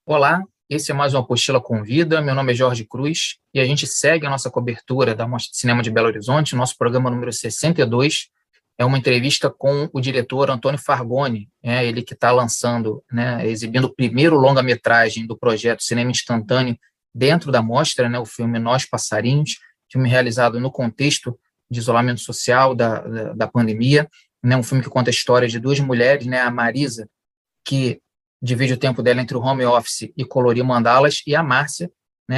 Olá, esse é mais uma Apostila Convida. Meu nome é Jorge Cruz e a gente segue a nossa cobertura da Mostra de Cinema de Belo Horizonte. Nosso programa número 62 é uma entrevista com o diretor Antônio Fargoni, ele que está lançando, exibindo o primeiro longa-metragem do projeto Cinema Instantâneo dentro da mostra, o filme Nós Passarinhos, filme realizado no contexto de isolamento social da pandemia, um filme que conta a história de duas mulheres, a Marisa, que divide o tempo dela entre o home office e colorir mandalas, e a Márcia,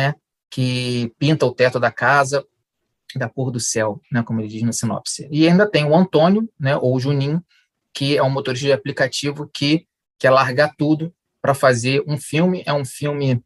que pinta o teto da casa da cor do céu, como ele diz na sinopse. E ainda tem o Antônio, ou o Juninho, que é um motorista de aplicativo que quer largar tudo para fazer um filme. É um filme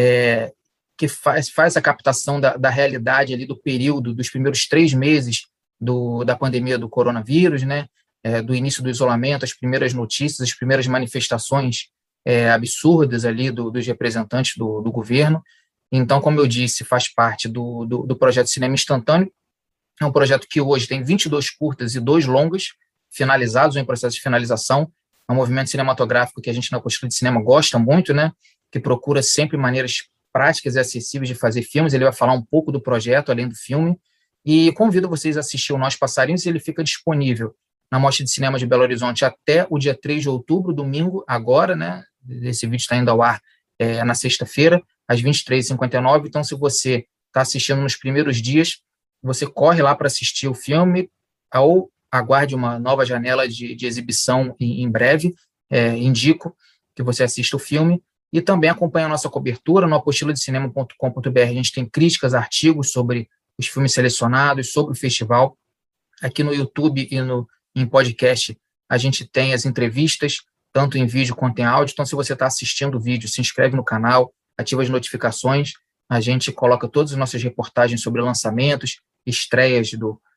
que faz a captação da realidade ali do período dos primeiros 3 meses da pandemia do coronavírus, do início do isolamento, as primeiras notícias, as primeiras manifestações absurdas ali dos representantes do governo. Então, como eu disse, faz parte do projeto Cinema Instantâneo. É um projeto que hoje tem 22 curtas e 2 longas finalizados, ou em processo de finalização. É um movimento cinematográfico que a gente na Apostila de Cinema gosta muito, que procura sempre maneiras práticas e acessíveis de fazer filmes. Ele vai falar um pouco do projeto, além do filme. E convido vocês a assistir o Nós Passarinhos. Ele fica disponível na Mostra de Cinema de Belo Horizonte até o dia 3 de outubro, domingo, agora, esse vídeo está indo ao ar na sexta-feira, às 23h59. Então, se você está assistindo nos primeiros dias, você corre lá para assistir o filme ou aguarde uma nova janela de exibição em breve. Indico que você assista o filme e também acompanhe a nossa cobertura no apostiladecinema.com.br. A gente tem críticas, artigos sobre os filmes selecionados, sobre o festival. Aqui no YouTube e em podcast, a gente tem as entrevistas, tanto em vídeo quanto em áudio. Então, se você está assistindo o vídeo, se inscreve no canal, ativa as notificações. A gente coloca todas as nossas reportagens sobre lançamentos, estreias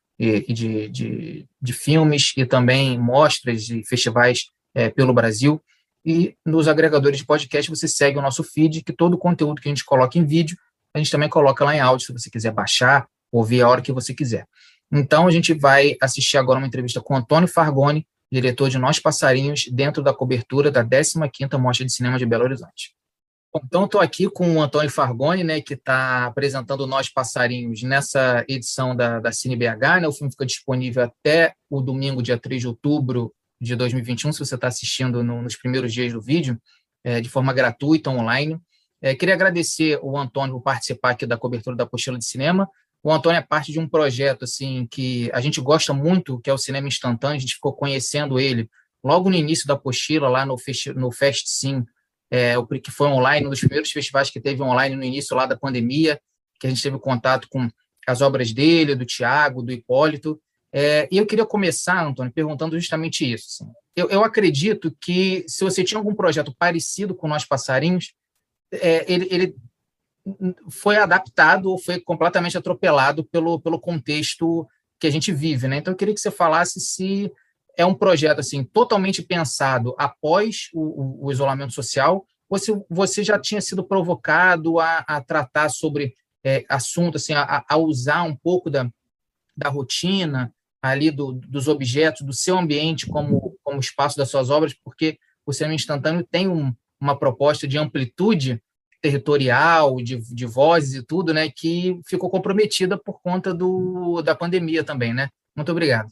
de filmes e também mostras e festivais pelo Brasil. E nos agregadores de podcast você segue o nosso feed, que todo o conteúdo que a gente coloca em vídeo, a gente também coloca lá em áudio, se você quiser baixar, ouvir a hora que você quiser. Então, a gente vai assistir agora uma entrevista com Antônio Fargoni, diretor de Nós Passarinhos, dentro da cobertura da 15ª Mostra de Cinema de Belo Horizonte. Bom, então, estou aqui com o Antônio Fargoni, que está apresentando Nós Passarinhos nessa edição da CineBH. O filme fica disponível até o domingo, dia 3 de outubro de 2021, se você está assistindo nos primeiros dias do vídeo, de forma gratuita, online. Queria agradecer o Antônio por participar aqui da cobertura da Apostila de Cinema. O Antônio é parte de um projeto assim, que a gente gosta muito, que é o Cinema Instantâneo. A gente ficou conhecendo ele logo no início da apostila, lá no FestCin, que foi online, um dos primeiros festivais que teve online no início lá da pandemia, que a gente teve contato com as obras dele, do Tiago, do Hipólito. E eu queria começar, Antônio, perguntando justamente isso. Assim. Eu acredito que, se você tinha algum projeto parecido com Nós Passarinhos, ele foi adaptado ou foi completamente atropelado pelo contexto que a gente vive, Então, eu queria que você falasse se é um projeto assim totalmente pensado após o isolamento social, ou se você já tinha sido provocado a tratar sobre assunto, assim, a usar um pouco da rotina ali dos objetos, do seu ambiente como espaço das suas obras, porque o cinema instantâneo tem uma proposta de amplitude territorial, de vozes e tudo, que ficou comprometida por conta da pandemia também, Muito obrigado.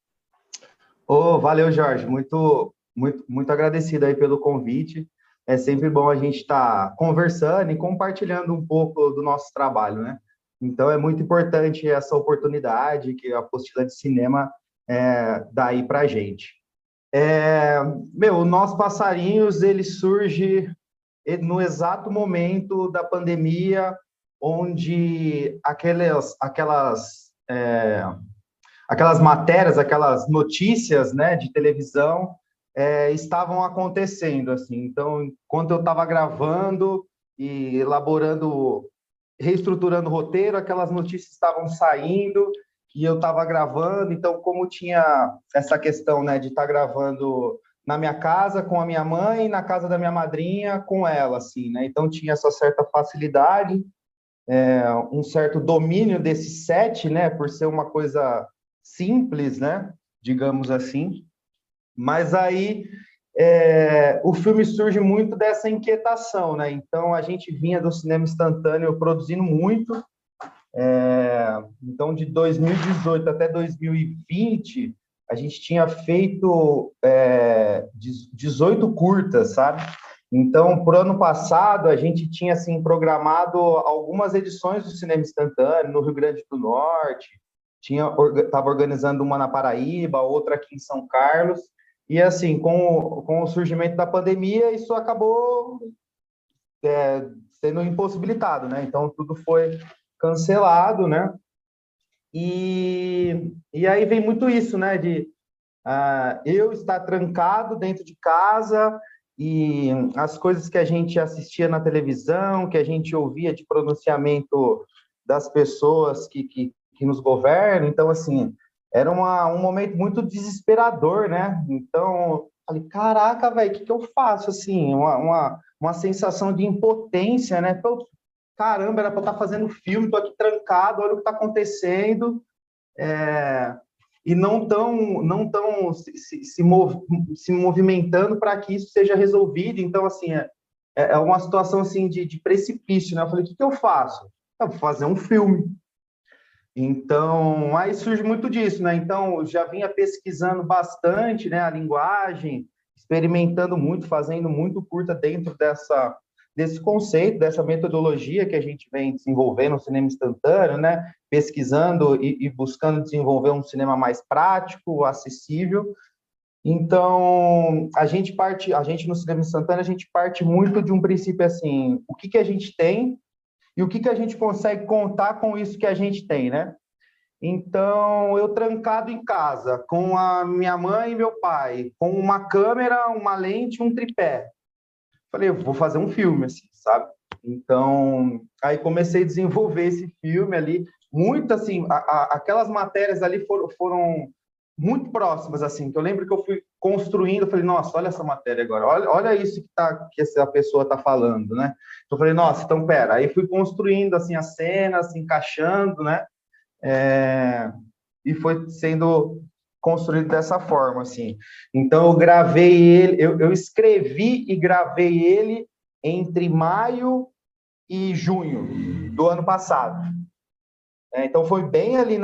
Valeu, Jorge. Muito, muito, muito agradecido aí pelo convite. É sempre bom a gente estar conversando e compartilhando um pouco do nosso trabalho, Então, é muito importante essa oportunidade que a Apostila de Cinema dá aí para a gente. O Nós Passarinhos, ele surge no exato momento da pandemia, onde aquelas matérias, aquelas notícias, de televisão estavam acontecendo, assim. Então, enquanto eu estava gravando e elaborando, reestruturando o roteiro, aquelas notícias estavam saindo e eu estava gravando. Então, como tinha essa questão, de estar gravando na minha casa com a minha mãe e na casa da minha madrinha com ela, assim, Então, tinha essa certa facilidade, um certo domínio desse set, por ser uma coisa simples, digamos assim. Mas aí o filme surge muito dessa inquietação, né? Então, a gente vinha do cinema instantâneo produzindo muito. Então, de 2018 até 2020, a gente tinha feito 18 curtas, sabe? Então, por ano passado, a gente tinha assim, programado algumas edições do cinema instantâneo no Rio Grande do Norte, estava organizando uma na Paraíba, outra aqui em São Carlos, e assim, com o surgimento da pandemia, isso acabou sendo impossibilitado, né? Então, tudo foi cancelado, né? E aí vem muito isso, né? De eu estar trancado dentro de casa e as coisas que a gente assistia na televisão, que a gente ouvia de pronunciamento das pessoas que nos governam. Então, assim, era um momento muito desesperador, né? Então, falei, caraca, velho, o que eu faço? Assim, uma sensação de impotência, né? Caramba, era para eu estar fazendo filme, estou aqui trancado, olha o que está acontecendo, e não tão se movimentando para que isso seja resolvido. Então, assim, é uma situação assim, de precipício, né? Eu falei, o que eu faço? Eu vou fazer um filme. Então, aí surge muito disso, né? Então, eu já vinha pesquisando bastante, né, a linguagem, experimentando muito, fazendo muito curta dentro desse conceito, dessa metodologia que a gente vem desenvolvendo no cinema instantâneo, né? Pesquisando e buscando desenvolver um cinema mais prático, acessível. Então, a gente no cinema instantâneo, a gente parte muito de um princípio assim, o que a gente tem e o que a gente consegue contar com isso que a gente tem, né? Então, eu trancado em casa, com a minha mãe e meu pai, com uma câmera, uma lente, um tripé. Falei, eu vou fazer um filme, assim, sabe? Então, aí comecei a desenvolver esse filme ali, muito assim, aquelas matérias ali foram muito próximas, assim, que eu lembro que eu fui construindo, eu falei, nossa, olha essa matéria agora, olha isso que essa pessoa está falando, né? Então, eu falei, nossa, então, pera, aí fui construindo, assim, as cenas, encaixando, né? E foi sendo construído dessa forma, assim. Então, eu gravei ele, eu escrevi e gravei ele entre maio e junho do ano passado. Então, foi bem ali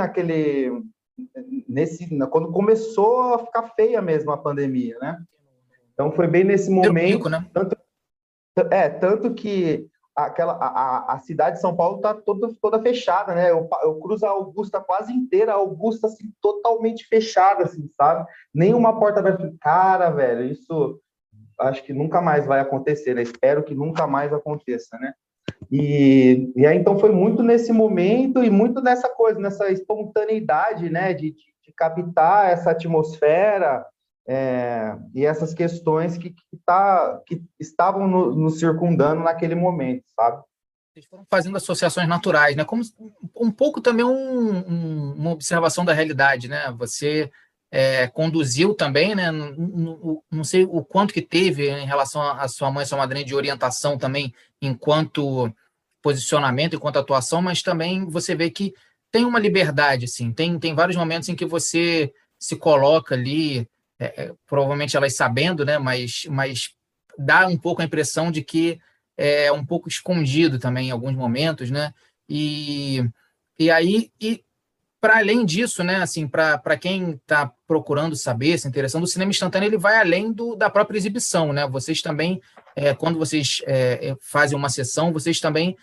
quando começou a ficar feia mesmo a pandemia, né? Então, foi bem nesse momento. Pico, né? Tanto que a cidade de São Paulo está toda fechada, né? Eu cruzo a Augusta quase inteira, a Augusta assim, totalmente fechada, assim, sabe? Nenhuma porta vai ficar. Cara, velho, isso acho que nunca mais vai acontecer, né? Espero que nunca mais aconteça, né? E aí, então, foi muito nesse momento e muito nessa coisa, nessa espontaneidade, né? De captar essa atmosfera, e essas questões que estavam nos circundando naquele momento, sabe? Vocês foram fazendo associações naturais, né? Como um pouco também uma observação da realidade, né? Você conduziu também, né? Não sei o quanto que teve em relação à sua mãe e sua madrinha de orientação também, enquanto posicionamento, enquanto atuação, mas também você vê que tem uma liberdade, assim, tem vários momentos em que você se coloca ali, provavelmente elas sabendo, né? Mas dá um pouco a impressão de que é um pouco escondido também em alguns momentos, né? E aí, para além disso, né, assim, para quem está procurando saber, se interessando, o cinema instantâneo ele vai além da própria exibição, né? Vocês também, quando vocês fazem uma sessão, vocês também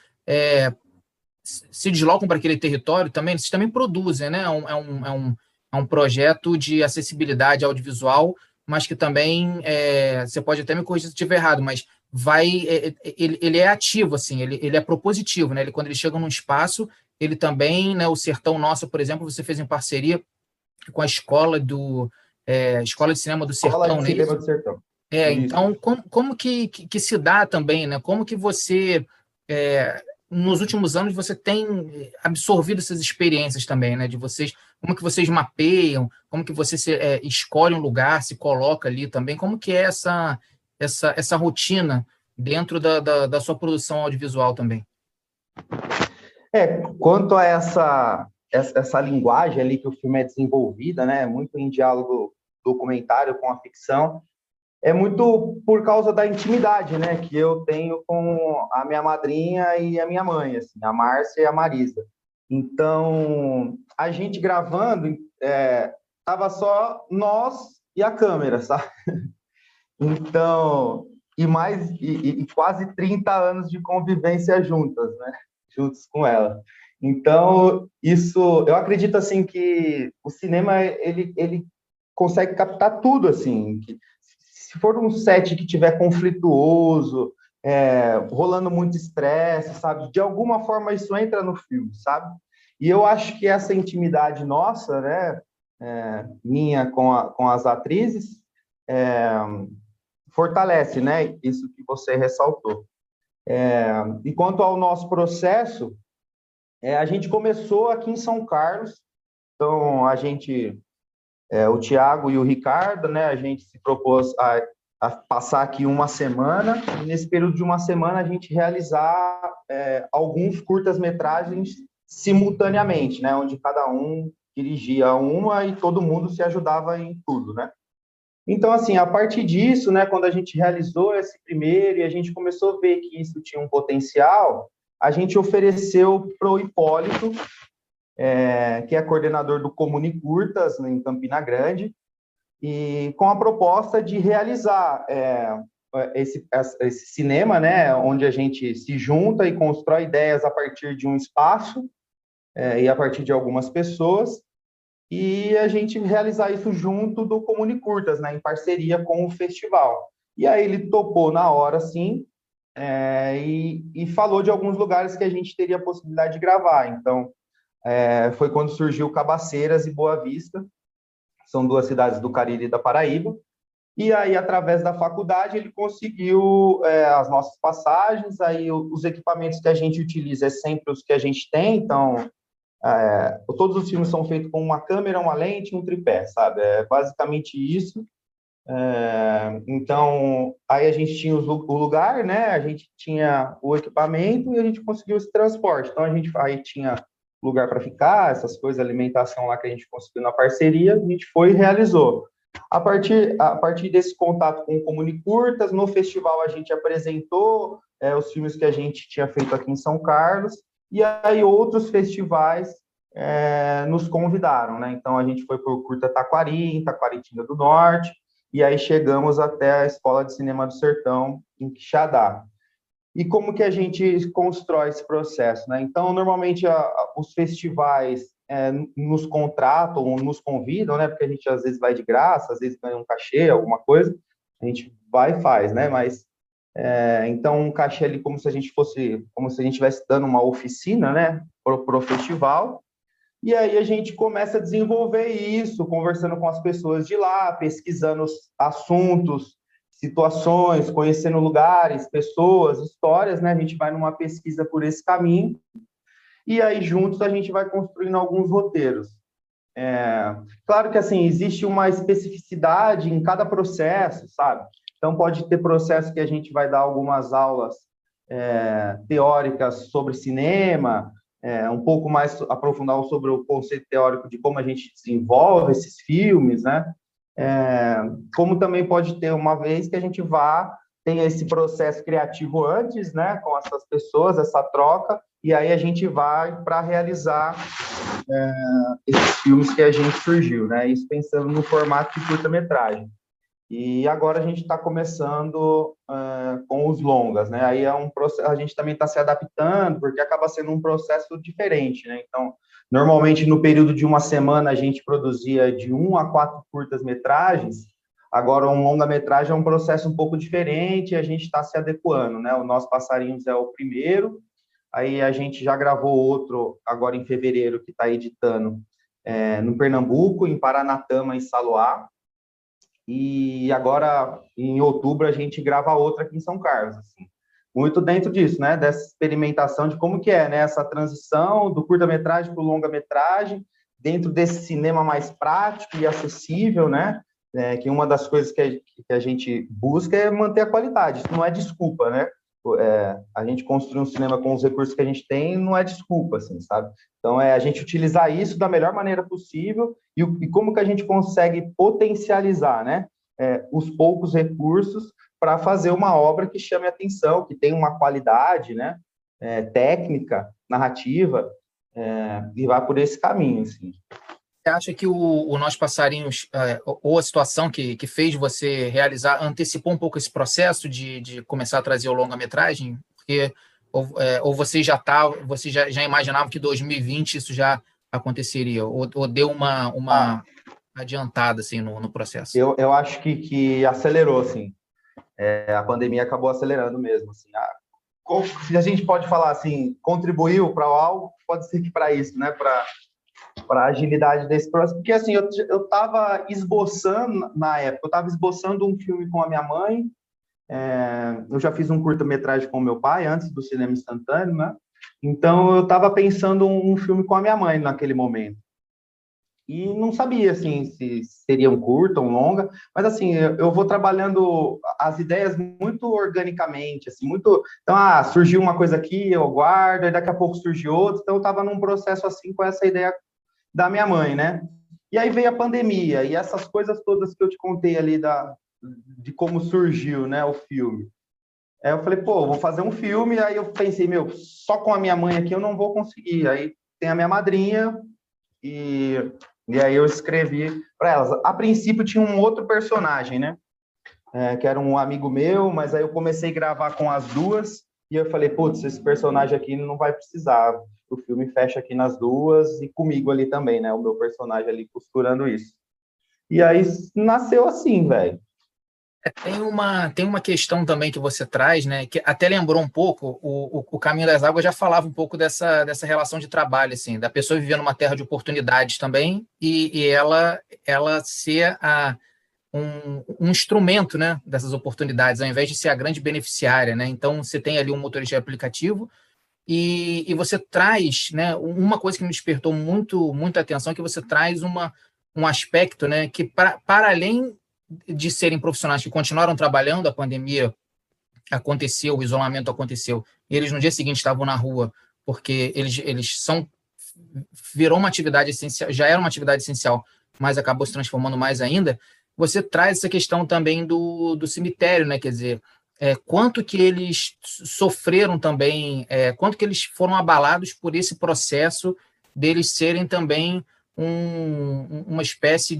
se deslocam para aquele território também, vocês também produzem, né? É um projeto de acessibilidade audiovisual, mas que também, você pode até me corrigir se eu estiver errado, mas ele é ativo, assim, ele é propositivo, né? Quando ele chega num espaço, ele também, né, o Sertão Nosso, por exemplo, você fez em parceria com a Escola de Cinema do Sertão, Escola de Cinema do Sertão. Então, como que se dá também, né? Como que você, nos últimos anos, você tem absorvido essas experiências também, né? Como que vocês mapeiam, como que você escolhe um lugar, se coloca ali também, como que é essa rotina dentro da sua produção audiovisual também? Quanto a essa linguagem ali que o filme é desenvolvida, né, muito em diálogo documentário com a ficção, é muito por causa da intimidade, né, que eu tenho com a minha madrinha e a minha mãe, assim, a Márcia e a Marisa. Então, a gente gravando, tava só nós e a câmera, sabe? Então, e quase 30 anos de convivência juntas, né? Juntos com ela. Então, isso, eu acredito assim que o cinema ele consegue captar tudo assim, que se for um set que tiver conflituoso, rolando muito estresse, sabe? De alguma forma isso entra no filme, sabe? E eu acho que essa intimidade nossa, né, minha com as atrizes, é, fortalece, né? Isso que você ressaltou. E quanto ao nosso processo, a gente começou aqui em São Carlos, então a gente, o Tiago e o Ricardo, né? A gente se propôs a passar aqui uma semana, e nesse período de uma semana a gente realizar alguns curtas-metragens simultaneamente, né? Onde cada um dirigia uma e todo mundo se ajudava em tudo, né? Então, assim, a partir disso, né, quando a gente realizou esse primeiro e a gente começou a ver que isso tinha um potencial, a gente ofereceu para o Hipólito, que é coordenador do Comune Curtas, né, em Campina Grande, e com a proposta de realizar esse cinema, né, onde a gente se junta e constrói ideias a partir de um espaço e a partir de algumas pessoas, e a gente realizar isso junto do Comune Curtas, né, em parceria com o festival. E aí ele topou na hora, sim, e falou de alguns lugares que a gente teria a possibilidade de gravar. Então, foi quando surgiu Cabaceiras e Boa Vista, são duas cidades do Cariri e da Paraíba, e aí, através da faculdade, ele conseguiu as nossas passagens, aí os equipamentos que a gente utiliza é sempre os que a gente tem, então todos os filmes são feitos com uma câmera, uma lente e um tripé, sabe? É basicamente isso. Então, aí a gente tinha o lugar, né? A gente tinha o equipamento e a gente conseguiu esse transporte. Então, a gente aí tinha lugar para ficar, essas coisas, alimentação lá que a gente conseguiu na parceria, a gente foi e realizou. A partir desse contato com o Comune Curtas, no festival a gente apresentou os filmes que a gente tinha feito aqui em São Carlos, e aí outros festivais nos convidaram, né? Então a gente foi para o Curta Taquari, em Taquaritinga do Norte, e aí chegamos até a Escola de Cinema do Sertão, em Quixadá. E como que a gente constrói esse processo, né? Então, normalmente, os festivais nos contratam ou nos convidam, né? Porque a gente, às vezes, vai de graça, às vezes ganha um cachê, alguma coisa, a gente vai e faz, né? Mas, então, um cachê ali como se a gente estivesse dando uma oficina, né? Pro festival, e aí a gente começa a desenvolver isso, conversando com as pessoas de lá, pesquisando os assuntos, situações, conhecendo lugares, pessoas, histórias, né? A gente vai numa pesquisa por esse caminho e aí juntos a gente vai construindo alguns roteiros. Claro que assim existe uma especificidade em cada processo, sabe? Então pode ter processo que a gente vai dar algumas aulas teóricas sobre cinema, um pouco mais aprofundar sobre o conceito teórico de como a gente desenvolve esses filmes, né? Como também pode ter uma vez que a gente tenha esse processo criativo antes, né, com essas pessoas, essa troca, e aí a gente vai para realizar esses filmes que a gente surgiu, né? Isso pensando no formato de curta-metragem. E agora a gente está começando com os longas, né? Aí é um processo, a gente também está se adaptando, porque acaba sendo um processo diferente, né? Então, normalmente no período de uma semana a gente produzia de 1 a 4 curtas-metragens, agora um longa-metragem é um processo um pouco diferente e a gente está se adequando, né? O Nós Passarinhos é o primeiro, aí a gente já gravou outro agora em fevereiro, que está editando no Pernambuco, em Paranatama e Saloá, e agora, em outubro, a gente grava outra aqui em São Carlos, assim. Muito dentro disso, né? Dessa experimentação de como que é, né? Essa transição do curta-metragem para o longa-metragem, dentro desse cinema mais prático e acessível, né? Que uma das coisas que a gente busca é manter a qualidade. Isso não é desculpa, né? A gente construir um cinema com os recursos que a gente tem não é desculpa, assim, sabe? Então, a gente utilizar isso da melhor maneira possível e como que a gente consegue potencializar, né? os poucos recursos para fazer uma obra que chame atenção, que tenha uma qualidade, né, técnica, narrativa, e vá por esse caminho, assim. Você acha que o Nós Passarinhos, ou a situação que fez você realizar, antecipou um pouco esse processo de começar a trazer o longa-metragem? Porque, ou você já imaginava que 2020 isso já aconteceria? Ou deu uma adiantada assim, no processo? Eu acho que acelerou, assim. A pandemia acabou acelerando mesmo, assim. Se a gente pode falar assim, contribuiu para algo, pode ser que para isso, né? Para a agilidade desse processo, porque assim, eu estava esboçando, na época, eu estava esboçando um filme com a minha mãe, eu já fiz um curta-metragem com o meu pai, antes do cinema instantâneo, né? Então, eu estava pensando um filme com a minha mãe naquele momento. E não sabia, assim, se seria um curta, um longa, mas, assim, eu vou trabalhando as ideias muito organicamente, assim, muito... Então, surgiu uma coisa aqui, eu guardo, e daqui a pouco surgiu outra, então eu estava num processo, assim, com essa ideia da minha mãe, né? E aí veio a pandemia, e essas coisas todas que eu te contei ali de como surgiu, né, o filme. Aí eu falei, pô, vou fazer um filme, aí eu pensei, só com a minha mãe aqui eu não vou conseguir. Aí tem a minha madrinha, e aí eu escrevi para elas. A princípio tinha um outro personagem, né? Que era um amigo meu, mas aí eu comecei a gravar com as duas, e eu falei, putz, esse personagem aqui não vai precisar. O filme fecha aqui nas duas, e comigo ali também, né? O meu personagem ali costurando isso. E aí nasceu assim, velho. Tem uma questão também que você traz, né, que até lembrou um pouco, o Caminho das Águas já falava um pouco dessa relação de trabalho, assim, da pessoa viver numa terra de oportunidades também, e ela ser um instrumento, né, dessas oportunidades, ao invés de ser a grande beneficiária, né? Então, você tem ali um motorista de aplicativo e você traz, né, uma coisa que me despertou muita atenção, é que você traz um aspecto, né, que para além de serem profissionais que continuaram trabalhando, a pandemia aconteceu, o isolamento aconteceu, e eles no dia seguinte estavam na rua, porque virou uma atividade essencial, já era uma atividade essencial, mas acabou se transformando mais ainda. Você traz essa questão também do cemitério, né? Quer dizer, quanto que eles sofreram também, quanto que eles foram abalados por esse processo deles serem também uma espécie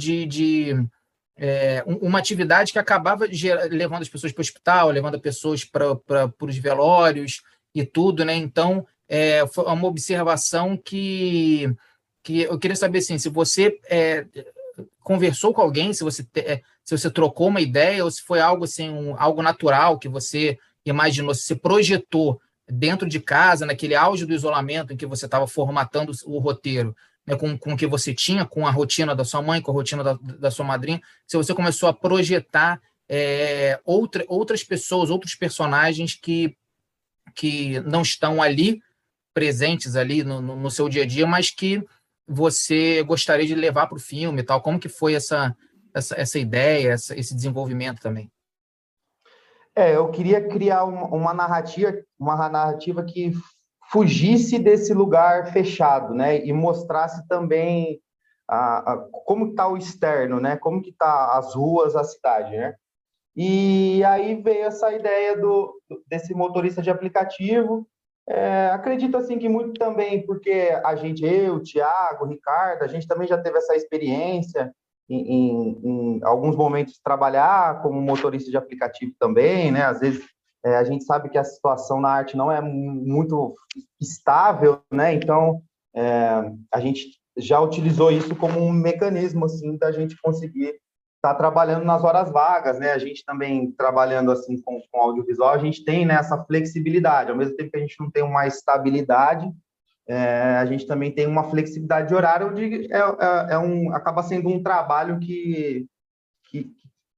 uma atividade que acabava levando as pessoas para o hospital, levando as pessoas para os velórios e tudo, né? Então, foi uma observação que eu queria saber, assim, se você conversou com alguém, se você trocou uma ideia ou se foi algo assim, algo natural que você imaginou, se você projetou dentro de casa, naquele auge do isolamento em que você estava formatando o roteiro, né, com o que você tinha, com a rotina da sua mãe, com a rotina da sua madrinha, se você começou a projetar outras pessoas, outros personagens que não estão ali, presentes ali no seu dia a dia, mas que você gostaria de levar para o filme e tal. Como que foi essa ideia, esse desenvolvimento também? Eu queria criar uma narrativa que fugisse desse lugar fechado, né? E mostrasse também como está o externo, né? Como que tá as ruas, a cidade, né? E aí veio essa ideia desse motorista de aplicativo. Acredito assim que muito também porque eu, Thiago, Ricardo, a gente também já teve essa experiência em alguns momentos trabalhar como motorista de aplicativo também, né? Às vezes a gente sabe que a situação na arte não é muito estável, né? Então a gente já utilizou isso como um mecanismo assim da gente conseguir estar trabalhando nas horas vagas, né? A gente também trabalhando assim com audiovisual, a gente tem, né, essa flexibilidade. Ao mesmo tempo que a gente não tem uma estabilidade, a gente também tem uma flexibilidade de horário, onde acaba sendo um trabalho que,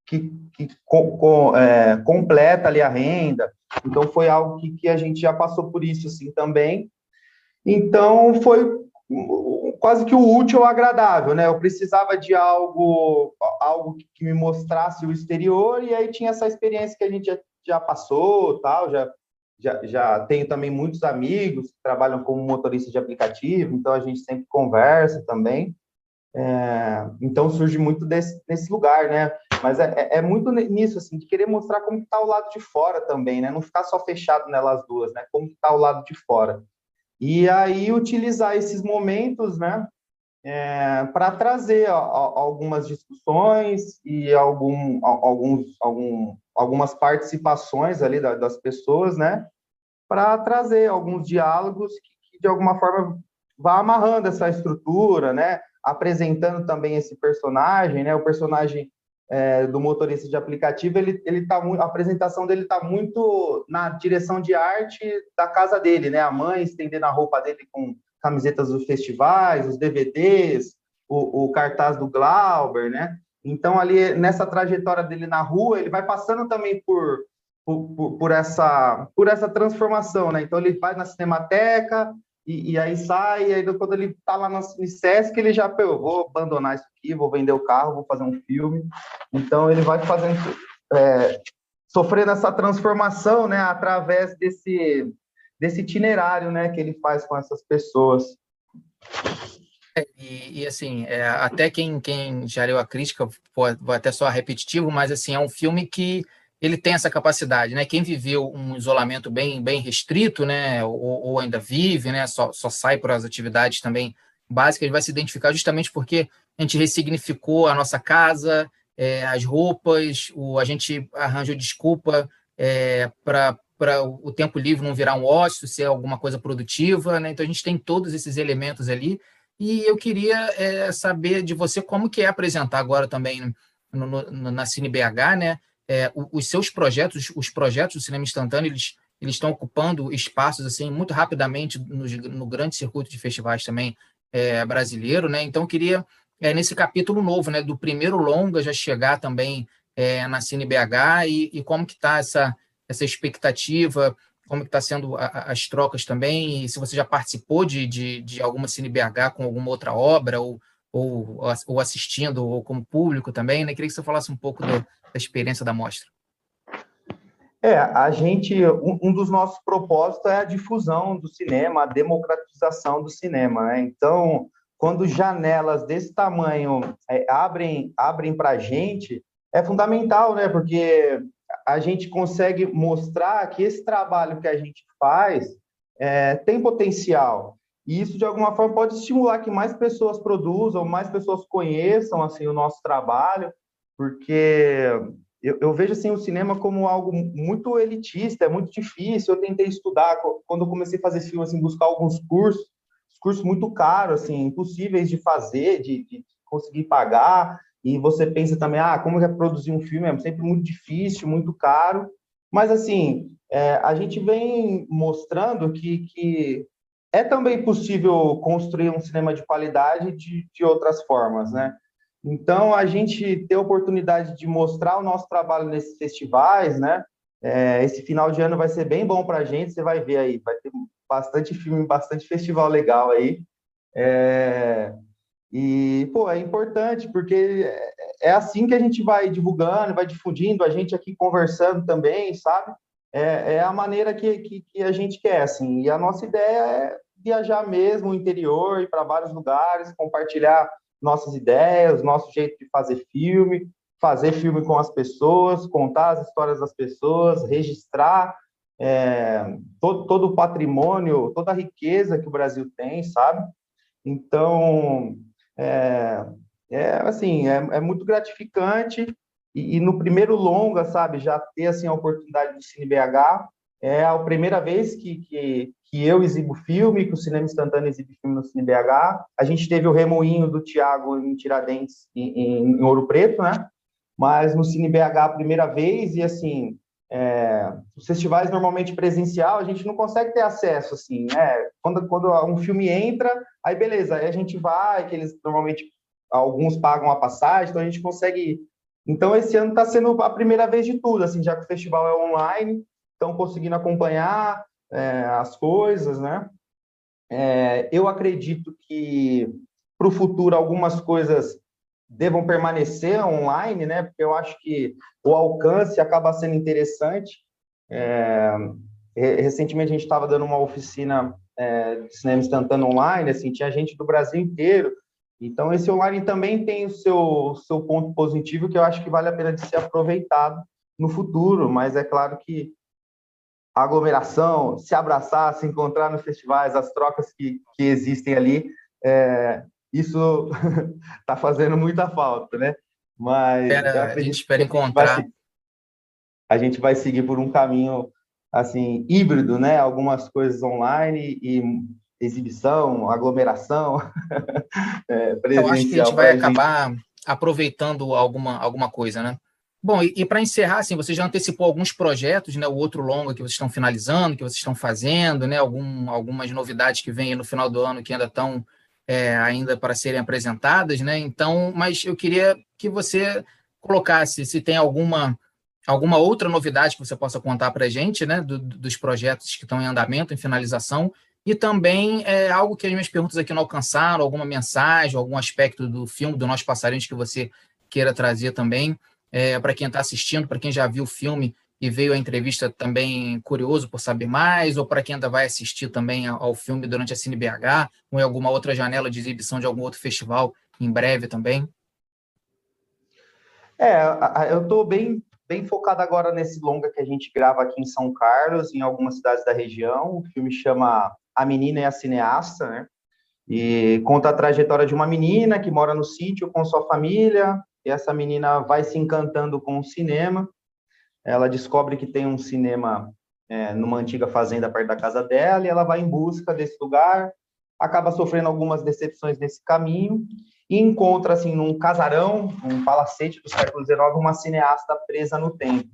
completa ali a renda. Então, foi algo que a gente já passou por isso assim também. Então, foi quase que o útil ao agradável, né? Eu precisava de algo que me mostrasse o exterior, e aí tinha essa experiência que a gente já passou, tal, já tenho também muitos amigos que trabalham como motorista de aplicativo, então a gente sempre conversa também. Então surge muito desse lugar, né? Mas é muito nisso, assim, de querer mostrar como está o lado de fora também, né? Não ficar só fechado nelas duas, né? Como está o lado de fora. E aí utilizar esses momentos, né? Para trazer algumas discussões e algumas participações ali das pessoas, né? Para trazer alguns diálogos que, de alguma forma, vá amarrando essa estrutura, né? Apresentando também esse personagem, né? O personagem do motorista de aplicativo, a apresentação dele está muito na direção de arte da casa dele, né? A mãe estendendo a roupa dele com camisetas dos festivais, os DVDs, o cartaz do Glauber, né? Então, ali, nessa trajetória dele na rua, ele vai passando também por essa transformação, né? Então, ele vai na Cinemateca, e aí sai, e aí quando ele está lá no Sesc, ele já, eu vou abandonar isso aqui, vou vender o carro, vou fazer um filme. Então, ele vai fazendo, sofrendo essa transformação, né, através desse itinerário, né, que ele faz com essas pessoas. Assim, até quem já leu a crítica pode até soar repetitivo, mas assim, é um filme que ele tem essa capacidade, né? Quem viveu um isolamento bem restrito, né, ou ainda vive, né, só sai para as atividades também básicas, vai se identificar justamente porque a gente ressignificou a nossa casa, as roupas, a gente arranjou desculpa para o tempo livre não virar um ócio, ser alguma coisa produtiva, né? Então a gente tem todos esses elementos ali. E eu queria saber de você como que é apresentar agora também na Cine BH, né? Os seus projetos, os projetos do cinema instantâneo, eles estão ocupando espaços assim muito rapidamente no grande circuito de festivais também brasileiro, né? Então eu queria nesse capítulo novo, né, do primeiro longa já chegar também na Cine BH e como que está essa expectativa, como que está sendo as trocas também, e se você já participou de alguma Cine BH com alguma outra obra, ou assistindo, ou como público também, né? Queria que você falasse um pouco da experiência da mostra. Um dos nossos propósitos é a difusão do cinema, a democratização do cinema, né? Então, quando janelas desse tamanho abrem para a gente, é fundamental, né? Porque a gente consegue mostrar que esse trabalho que a gente faz tem potencial. E isso, de alguma forma, pode estimular que mais pessoas produzam, mais pessoas conheçam assim, o nosso trabalho, porque eu vejo assim, o cinema como algo muito elitista, é muito difícil. Eu tentei estudar, quando eu comecei a fazer filme, assim, buscar alguns cursos muito caros, assim, impossíveis de fazer, de conseguir pagar. E você pensa também, como é produzir um filme? É sempre muito difícil, muito caro. Mas, assim, a gente vem mostrando que é também possível construir um cinema de qualidade de outras formas, né? Então, a gente ter a oportunidade de mostrar o nosso trabalho nesses festivais, né? Esse final de ano vai ser bem bom para a gente, você vai ver aí, vai ter bastante filme, bastante festival legal aí. E, pô, é importante, porque é assim que a gente vai divulgando, vai difundindo, a gente aqui conversando também, sabe? É a maneira que a gente quer, assim. E a nossa ideia é viajar mesmo o interior, ir para vários lugares, compartilhar nossas ideias, nosso jeito de fazer filme com as pessoas, contar as histórias das pessoas, registrar todo o patrimônio, toda a riqueza que o Brasil tem, sabe? Então, assim, é muito gratificante e no primeiro longa, sabe, já ter assim a oportunidade do Cine BH é a primeira vez que eu exibo filme, que o Cinema Instantâneo exibe filme no Cine BH. A gente teve o Remoinho do Thiago em Tiradentes, em Ouro Preto, né? Mas no Cine BH a primeira vez e assim os festivais normalmente presencial a gente não consegue ter acesso assim, né? Quando um filme entra, aí beleza, aí a gente vai, que eles normalmente alguns pagam a passagem, então a gente consegue ir. Então esse ano está sendo a primeira vez de tudo, assim, já que o festival é online, estão conseguindo acompanhar as coisas, né? Eu acredito que para o futuro algumas coisas devam permanecer online, né? Porque eu acho que o alcance acaba sendo interessante. Recentemente a gente estava dando uma oficina de cinema instantâneo online, assim, tinha gente do Brasil inteiro, Então, esse online também tem o seu ponto positivo, que eu acho que vale a pena de ser aproveitado no futuro, mas é claro que a aglomeração, se abraçar, se encontrar nos festivais, as trocas que existem ali, isso está fazendo muita falta, né? Mas eu A gente acredito que espera encontrar. a gente vai seguir por um caminho assim híbrido, né? Algumas coisas online e exibição, aglomeração Eu acho que a gente presencial vai para a gente. acabar aproveitando alguma coisa, né? Bom, e para encerrar, assim, você já antecipou alguns projetos, né? O outro longa que vocês estão finalizando, que vocês estão fazendo, né? Algumas novidades que vêm no final do ano que ainda estão ainda para serem apresentadas, né? Então, mas eu queria que você colocasse se tem alguma outra novidade que você possa contar para a gente, né? Dos projetos que estão em andamento, em finalização, e também algo que as minhas perguntas aqui não alcançaram, alguma mensagem, algum aspecto do filme, do Nós Passarinhos, que você queira trazer também, para quem está assistindo, para quem já viu o filme e veio a entrevista também curioso por saber mais, ou para quem ainda vai assistir também ao filme durante a Cine BH, ou em alguma outra janela de exibição de algum outro festival em breve também. Eu estou bem focado agora nesse longa que a gente grava aqui em São Carlos, em algumas cidades da região. O filme chama A Menina e a Cineasta, né? E conta a trajetória de uma menina que mora no sítio com sua família, e essa menina vai se encantando com o cinema. Ela descobre que tem um cinema numa antiga fazenda perto da casa dela, e ela vai em busca desse lugar, acaba sofrendo algumas decepções nesse caminho, e encontra, assim, num casarão, um palacete do século XIX, uma cineasta presa no tempo.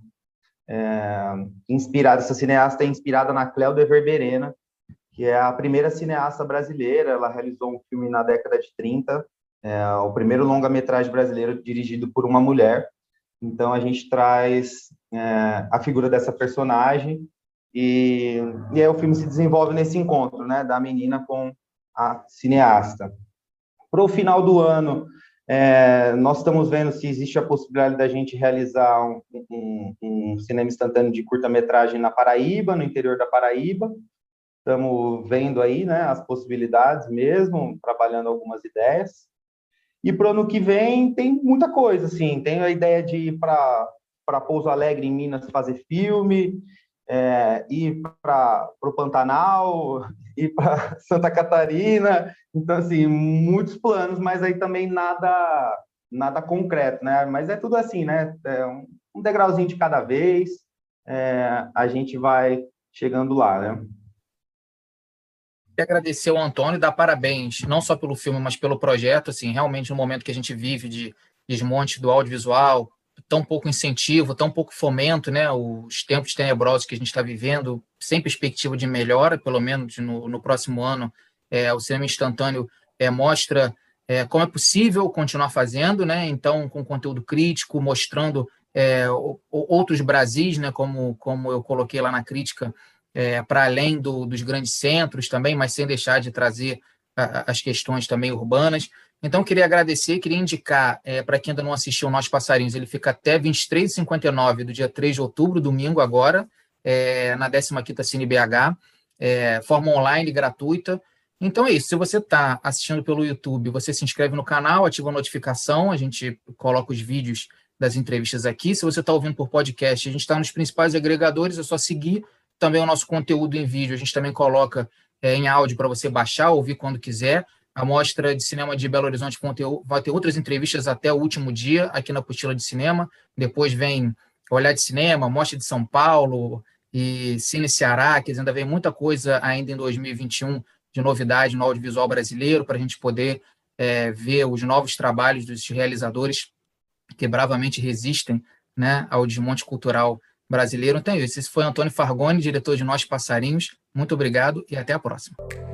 Essa cineasta é inspirada na Cléudia Verberena, que é a primeira cineasta brasileira. Ela realizou um filme na década de 30, o primeiro longa-metragem brasileiro dirigido por uma mulher. Então, a gente traz a figura dessa personagem e aí o filme se desenvolve nesse encontro, né, da menina com a cineasta. Para o final do ano, nós estamos vendo se existe a possibilidade da gente realizar um cinema instantâneo de curta-metragem na Paraíba, no interior da Paraíba. Estamos vendo aí, né, as possibilidades mesmo, trabalhando algumas ideias. E para o ano que vem tem muita coisa, assim. Tenho a ideia de ir para Pouso Alegre, em Minas, fazer filme, ir para o Pantanal, ir para Santa Catarina. Então, assim, muitos planos, mas aí também nada concreto, né? Mas é tudo assim, né? Um degrauzinho de cada vez, a gente vai chegando lá, né? E agradecer ao Antônio e dar parabéns, não só pelo filme, mas pelo projeto. Assim, realmente, no momento que a gente vive de desmonte do audiovisual, tão pouco incentivo, tão pouco fomento, né? Os tempos tenebrosos que a gente está vivendo, sem perspectiva de melhora, pelo menos no próximo ano, o cinema instantâneo mostra como é possível continuar fazendo, né? Então, com conteúdo crítico, mostrando outros Brasis, né? Como eu coloquei lá na crítica, para além dos grandes centros também, mas sem deixar de trazer as questões também urbanas. Então, queria agradecer, queria indicar, para quem ainda não assistiu Nós Passarinhos, ele fica até 23h59 do dia 3 de outubro, domingo agora, na 15ª Cine BH, forma online, gratuita. Então é isso, se você está assistindo pelo YouTube, você se inscreve no canal, ativa a notificação, a gente coloca os vídeos das entrevistas aqui. Se você está ouvindo por podcast, a gente está nos principais agregadores, é só seguir também o nosso conteúdo em vídeo. A gente também coloca em áudio para você baixar, ouvir quando quiser. A Mostra de Cinema de Belo Horizonte vai ter outras entrevistas até o último dia aqui na Apostila de Cinema. Depois vem Olhar de Cinema, Mostra de São Paulo e Cine Ceará, que ainda vem muita coisa ainda em 2021 de novidade no audiovisual brasileiro, para a gente poder ver os novos trabalhos dos realizadores que bravamente resistem, né, ao desmonte cultural brasileiro. Então é isso. Esse foi Antônio Fargoni, diretor de Nós Passarinhos. Muito obrigado e até a próxima.